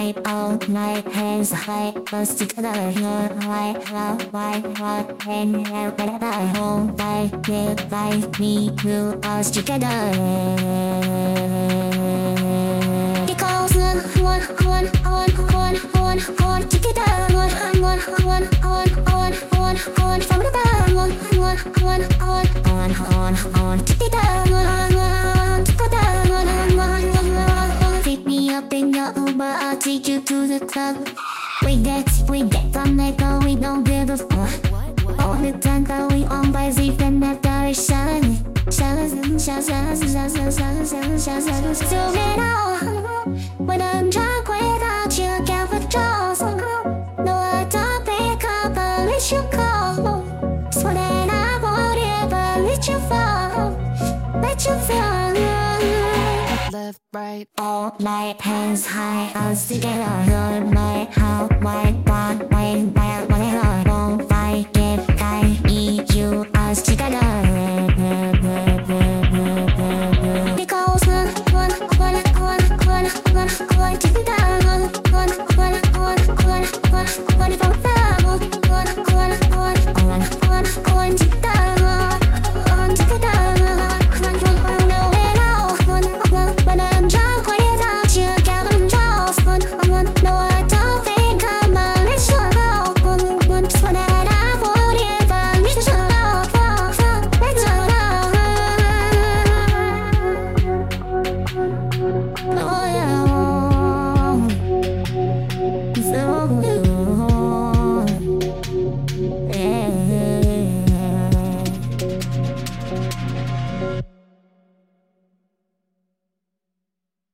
night, all night, hands high, us together, your light, why, and everybody, hold by, live by me, you, us together. Because one, together, one, from the back, on, together, pick me up in your Uber, I'll take you to the club. We get from let go, we don't give a fuck. All the time that we on by Z and that direction. So now, when I'm drunk without you, can't withdraw. No, I don't pick up, I'll let you go. So then I won't ever let you fall. Left, right, all night, hands high, us together, all night, how, why.